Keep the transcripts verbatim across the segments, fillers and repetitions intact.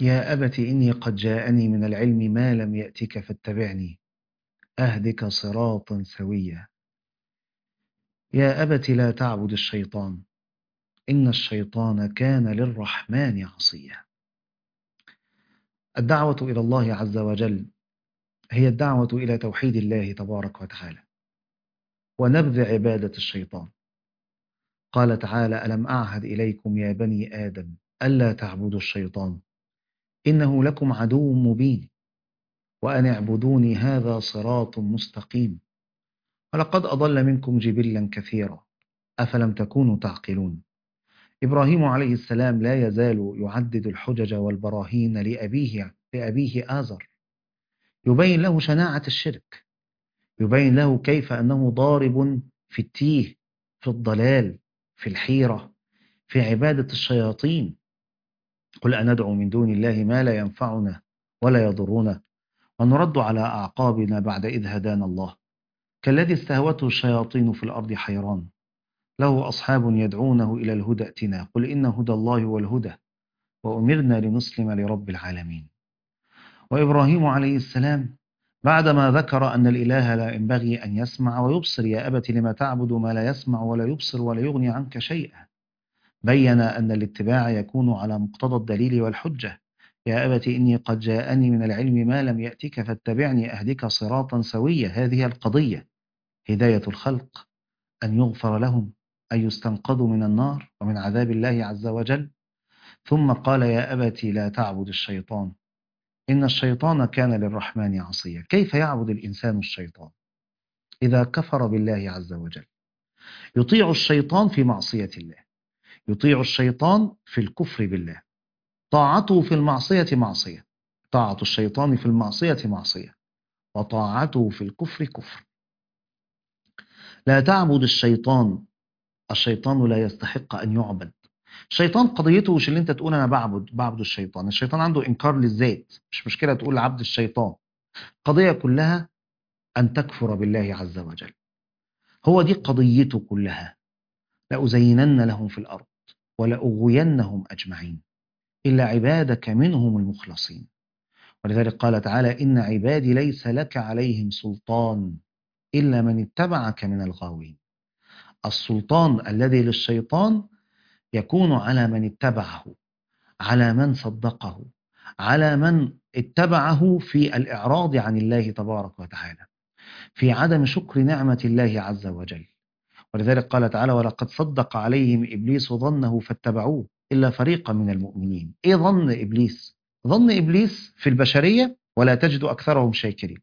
يا أبت إني قد جاءني من العلم ما لم يأتك فاتبعني أهدك صراطا سويا. يا أبت لا تعبد الشيطان إن الشيطان كان للرحمن عصيا. الدعوة إلى الله عز وجل هي الدعوة إلى توحيد الله تبارك وتعالى ونبذ عبادة الشيطان. قال تعالى: ألم أعهد إليكم يا بني آدم ألا تعبدوا الشيطان إنه لكم عدو مبين وأن اعبدوني هذا صراط مستقيم ولقد أضل منكم جبلا كثيرا أفلم تكونوا تعقلون. إبراهيم عليه السلام لا يزال يعدد الحجج والبراهين لأبيه لأبيه آزر، يبين له شناعة الشرك، يبين له كيف أنه ضارب في التيه، في الضلال، في الحيرة، في عبادة الشياطين. قل أندعو من دون الله ما لا ينفعنا ولا يضرنا ونرد على أعقابنا بعد إذ هدانا الله كالذي استهوته الشياطين في الأرض حيران له أصحاب يدعونه إلى الهدى ائتنا قل إن هدى الله هو الهدى وأمرنا لنسلم لرب العالمين. وإبراهيم عليه السلام بعدما ذكر أن الإله لا ينبغي أن يسمع ويبصر: يا أبت لما تعبد ما لا يسمع ولا يبصر ولا يغني عنك شيئا، بين أن الاتباع يكون على مقتضى الدليل والحجة. يا أبت إني قد جاءني من العلم ما لم يأتك فاتبعني أهدك صراطا سويا. هذه القضية، هداية الخلق، أن يغفر لهم، أن يستنقذوا من النار ومن عذاب الله عز وجل. ثم قال: يا أبت لا تعبد الشيطان إن الشيطان كان للرحمن عصيا. كيف يعبد الإنسان الشيطان إذا كفر بالله عز وجل؟ يطيع الشيطان في معصية الله، يطيع الشيطان في الكفر بالله. طاعته في المعصية معصية، طاعة الشيطان في المعصية معصية، وطاعته في الكفر كفر. لا تعبد الشيطان، الشيطان لا يستحق أن يعبد. الشيطان قضيته مش اللي انت تقول انا بعبد بعبد الشيطان. الشيطان عنده انكار للذات، مش مشكلة تقول عبد الشيطان. قضية كلها ان تكفر بالله عز وجل، هو دي قضيته كلها. لأزينن لهم في الأرض ولأغوينهم أجمعين إلا عبادك منهم المخلصين. ولذلك قال تعالى: إن عبادي ليس لك عليهم سلطان إلا من اتبعك من الغاوين. السلطان الذي للشيطان يكون على من اتبعه، على من صدقه، على من اتبعه في الإعراض عن الله تبارك وتعالى، في عدم شكر نعمة الله عز وجل. ولذلك قال تعالى: ولقد صدق عليهم إبليس ظنه فاتبعوه إلا فريقا من المؤمنين. إيه ظن إبليس؟ ظن إبليس في البشرية ولا تجد أكثرهم شاكرين.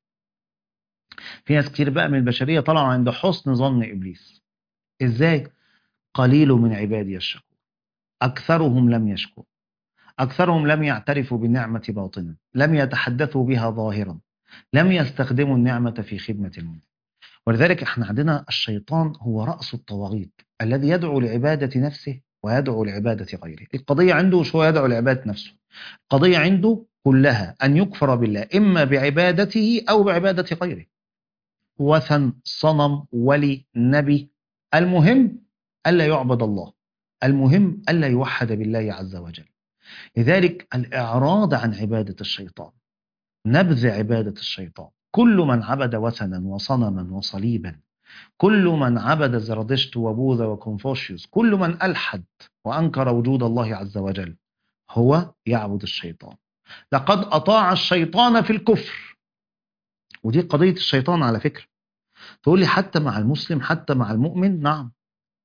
في ناس كتير بقى من البشرية طلعوا عند حسن ظن إبليس. إزاي؟ قليل من عبادي الشكور، أكثرهم لم يشكر، أكثرهم لم يعترفوا بالنعمة باطنا، لم يتحدثوا بها ظاهرا، لم يستخدموا النعمة في خدمة المؤمن. ولذلك احنا عندنا الشيطان هو رأس الطواغيت الذي يدعو لعبادة نفسه ويدعو لعبادة غيره. القضية عنده مش هو يدعو لعبادة نفسه، القضية عنده كلها أن يكفر بالله إما بعبادته أو بعبادة غيره، وثن، صنم، ولي، نبي. المهم ألا يعبد الله، المهم ألا يوحد بالله عز وجل. لذلك الإعراض عن عبادة الشيطان، نبذ عبادة الشيطان. كل من عبد وثنا وصنما وصليبا، كل من عبد زرادشت وبوذا وكونفوشيوس، كل من ألحد وأنكر وجود الله عز وجل هو يعبد الشيطان. لقد أطاع الشيطان في الكفر، ودي قضية الشيطان على فكرة. تقول لي حتى مع المسلم، حتى مع المؤمن؟ نعم،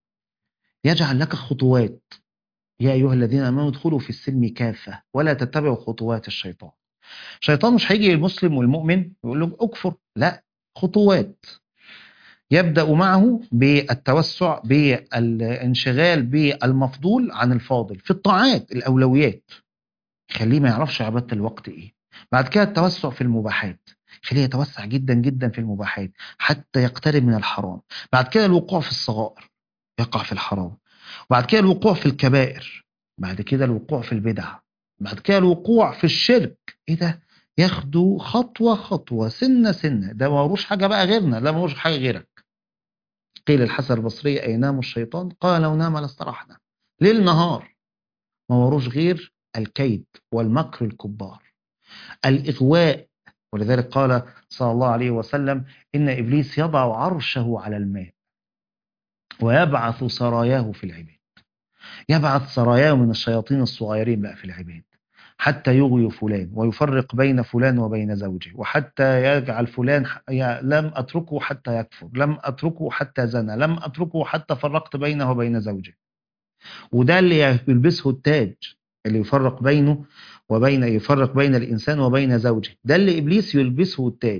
يجعل لك خطوات: يا أيها الذين آمنوا ادخلوا في السلم كافة ولا تتبعوا خطوات الشيطان. الشيطان مش هيجي للمسلم والمؤمن ويقول له اكفر، لا، خطوات. يبدأ معه بالتوسع، بالانشغال بالمفضول عن الفاضل في الطاعات، الأولويات، خليه ما يعرفش عبادة الوقت ايه. بعد كده التوسع في المباحات، خليه يتوسع جدا جدا في المباحات حتى يقترب من الحرام. بعد كده الوقوع في الصغائر، يقع في الحرام. وبعد كده الوقوع في الكبائر، بعد كده الوقوع في البدع، بعد كده الوقوع في الشرك. ايه ده؟ ياخدوا خطوة خطوة، سنة سنة. ده ما وروش حاجة بقى غيرنا، ده ما وروش حاجة غيرك. قيل الحسن البصري: أينام الشيطان؟ قال لو نام لاسترحنا. ليل نهار ما وروش غير الكيد والمكر الكبار، الإغواء. ولذلك قال صلى الله عليه وسلم إن إبليس يضع عرشه على الماء ويبعث سراياه في العباد، يبعث سراياه من الشياطين الصغيرين بقى في العباد، حتى يغوي فلان ويفرق بين فلان وبين زوجه، وحتى يجعل فلان ح- يا- لم أتركه حتى يكفر، لم أتركه حتى زنى، لم أتركه حتى فرقت بينه وبين زوجه. وده اللي يلبسه التاج، اللي يفرق بينه وبين يفرق بين الإنسان وبين زوجه، ده اللي إبليس يلبسه التاج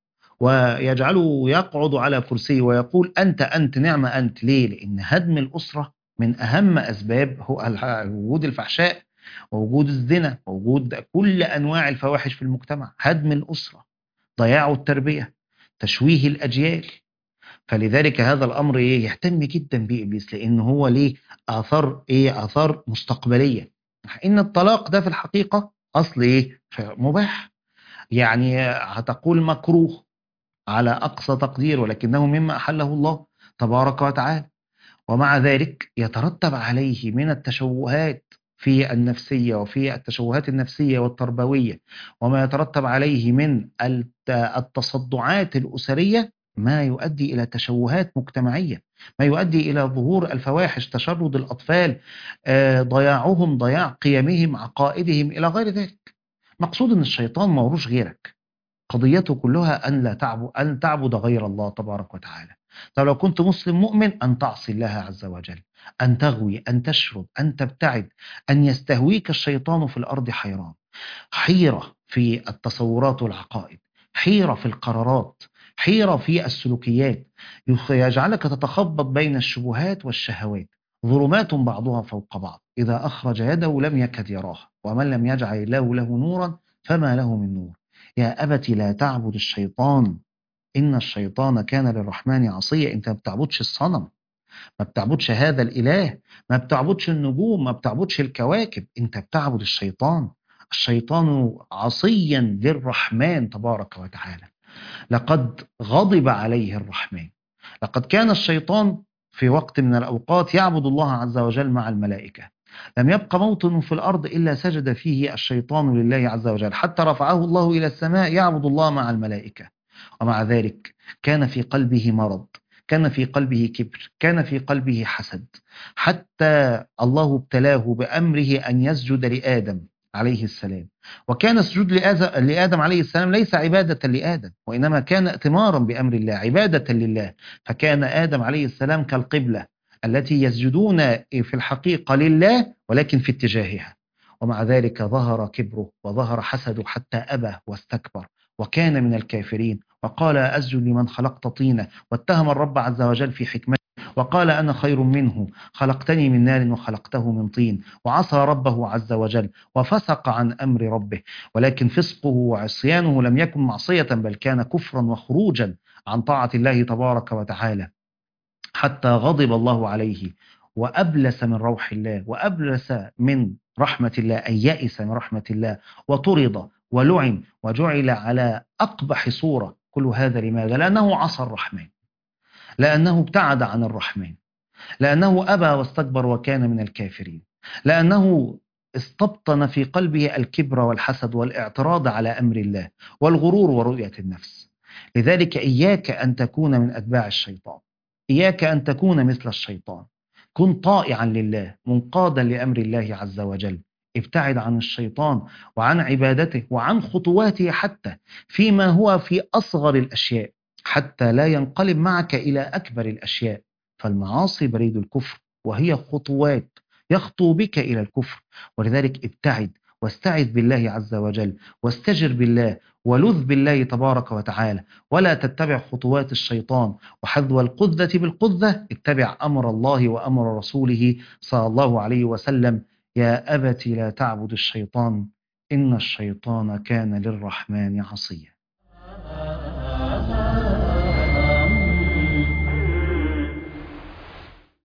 ويجعله يقعد على كرسيه ويقول أنت أنت نعم أنت. ليه؟ لأن هدم الأسرة من أهم أسباب هو الح- وجود الفحشاء ووجود الزنا ووجود كل أنواع الفواحش في المجتمع. هدم الأسرة، ضياع التربية، تشويه الأجيال. فلذلك هذا الأمر إيه يهتم جدا به إبليس، لأن هو ليه آثار إيه آثار مستقبلية. إن الطلاق ده في الحقيقة أصل إيه مباح، يعني هتقول مكروه على أقصى تقدير، ولكنه مما أحله الله تبارك وتعالى. ومع ذلك يترتب عليه من التشوهات في النفسية وفي التشوهات النفسية والتربوية، وما يترتب عليه من الت- التصدعات الأسرية، ما يؤدي إلى تشوهات مجتمعية، ما يؤدي إلى ظهور الفواحش، تشرد الأطفال، آه، ضياعهم، ضياع قيمهم، عقائدهم، إلى غير ذلك. مقصود أن الشيطان موروش غيرك، قضيته كلها أن لا تعبد أن تعبد غير الله تبارك وتعالى. طب لو كنت مسلم مؤمن، أن تعصي الله عز وجل، أن تغوي، أن تشرد، أن تبتعد، أن يستهويك الشيطان في الأرض حيران، حيرة في التصورات والعقائد، حيرة في القرارات، حيرة في السلوكيات، يخ- يجعلك تتخبط بين الشبهات والشهوات، ظلمات بعضها فوق بعض، إذا أخرج يده لم يكد يراها، ومن لم يجعل الله له نورا فما له من نور. يا أبت لا تعبد الشيطان إن الشيطان كان للرحمن عصيا. أنت ما بتعبدش الصنم، ما بتعبدش هذا الإله، ما بتعبدش النجوم، ما بتعبدش الكواكب، أنت بتعبد الشيطان. الشيطان عصيا للرحمن تبارك وتعالى، لقد غضب عليه الرحمن. لقد كان الشيطان في وقت من الأوقات يعبد الله عز وجل مع الملائكة، لم يبق موطن في الأرض إلا سجد فيه الشيطان لله عز وجل، حتى رفعه الله إلى السماء يعبد الله مع الملائكة. ومع ذلك كان في قلبه مرض، كان في قلبه كبر، كان في قلبه حسد، حتى الله ابتلاه بأمره أن يسجد لآدم عليه السلام. وكان السجود لآز- لآدم عليه السلام ليس عبادة لآدم، وإنما كان ائتمارا بأمر الله، عبادة لله. فكان آدم عليه السلام كالقبلة التي يسجدون في الحقيقة لله ولكن في اتجاهها. ومع ذلك ظهر كبره وظهر حسده حتى أبى واستكبر وكان من الكافرين، وقال أسجد لمن خلقت طينا، واتهم الرب عز وجل في حكمته وقال أنا خير منه خلقتني من نار وخلقته من طين، وعصى ربه عز وجل وفسق عن أمر ربه. ولكن فسقه وعصيانه لم يكن معصية، بل كان كفرا وخروجا عن طاعة الله تبارك وتعالى، حتى غضب الله عليه وأبلس من روح الله وأبلس من رحمة الله، أي يئس من رحمة الله، وطرد ولعن وجعل على أقبح صورة. كل هذا لماذا؟ لأنه عصى الرحمن، لأنه ابتعد عن الرحمن، لأنه أبى واستكبر وكان من الكافرين، لأنه استبطن في قلبه الكبر والحسد والاعتراض على أمر الله والغرور ورؤية النفس. لذلك إياك أن تكون من أتباع الشيطان، إياك أن تكون مثل الشيطان. كن طائعا لله، منقادا لأمر الله عز وجل. ابتعد عن الشيطان وعن عبادته وعن خطواته، حتى فيما هو في أصغر الأشياء، حتى لا ينقلب معك إلى أكبر الأشياء. فالمعاصي بريد الكفر، وهي خطوات يخطو بك إلى الكفر. ولذلك ابتعد واستعذ بالله عز وجل، واستجر بالله، ولذ بالله تبارك وتعالى، ولا تتبع خطوات الشيطان. وحذو القذة بالقذة، اتبع أمر الله وأمر رسوله صلى الله عليه وسلم. يا أبت لا تعبد الشيطان إن الشيطان كان للرحمن عصيا.